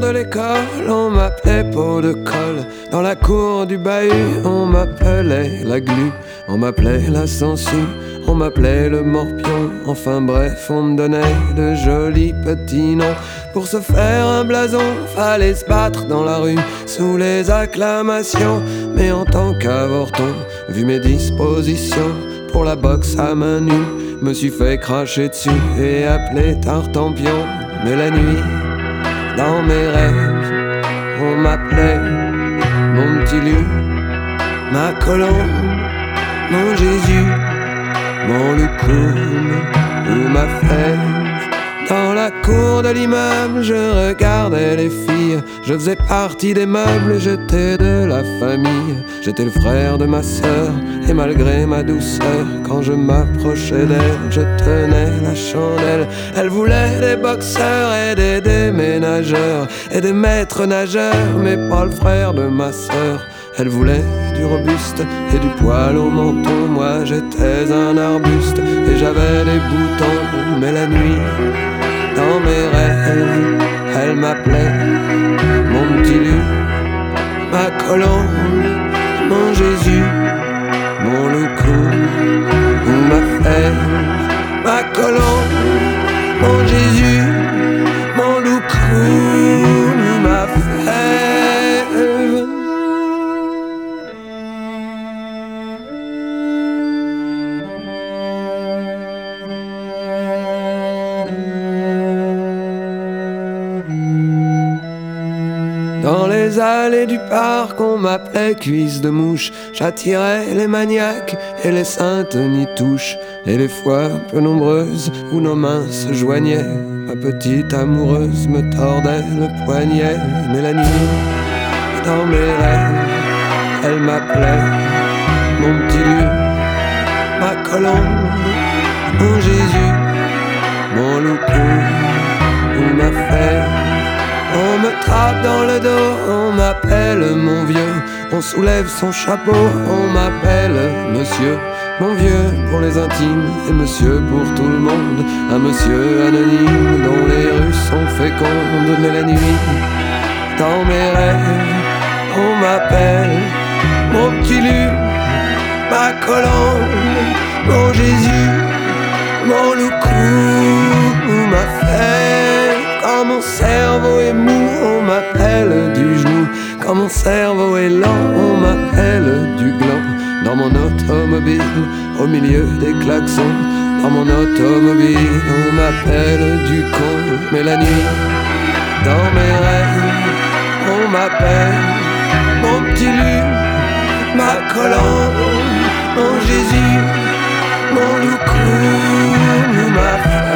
de l'école, on m'appelait peau de colle. Dans la cour du bahut, on m'appelait la glu. On m'appelait la sangsue, on m'appelait le morpion. Enfin bref, on me donnait de jolis petits noms. Pour se faire un blason, fallait se battre dans la rue sous les acclamations. Mais en tant qu'avorton, vu mes dispositions pour la boxe à main nue, me suis fait cracher dessus et appelé Tartampion. Mais la nuit, dans mes rêves, on m'appelait mon petit loup, ma colombe, mon Jésus, mon loukoum ou ma fève. Dans la cour de l'immeuble, je regardais les filles. Je faisais partie des meubles, j'étais de la famille. J'étais le frère de ma sœur, et malgré ma douceur, quand je m'approchais d'elle, je tenais la chandelle. Elle voulait des boxeurs et des déménageurs et des maîtres nageurs, mais pas le frère de ma sœur. Elle voulait du robuste et du poil au menton. Moi j'étais un arbuste et j'avais des boutons. Mais la nuit, dans mes rêves, elle m'appelait mon petit loup, ma colombe, mon Jésus, mon loukoum ou ma fève. Ma colombe, mon Jésus, mon loukoum ou ma fève. Dans les allées du parc, on m'appelait cuisse de mouche. J'attirais les maniaques et les saintes nitouches. Et les fois peu nombreuses où nos mains se joignaient, ma petite amoureuse me tordait le poignet. Mais la nuit, dans mes rêves, elle m'appelait mon petit loup, ma colombe, mon Jésus, mon loukoum ou ma fève. On me trappe dans le dos, on m'appelle mon vieux. On soulève son chapeau, on m'appelle monsieur. Mon vieux pour les intimes et monsieur pour tout le monde. Un monsieur anonyme dont les rues sont fécondes. Mais la nuit, dans mes rêves, on m'appelle mon petit loup, ma colombe, mon Jésus, mon loukoum ou ma fève. Quand mon cerveau est mou, on m'appelle du genou. Quand mon cerveau est lent, on m'appelle du gland. Dans mon automobile, au milieu des klaxons, dans mon automobile, on m'appelle du con. Mais la nuit, dans mes rêves, on m'appelle mon petit loup, ma colombe, mon Jésus, mon loukoum ou ma fève.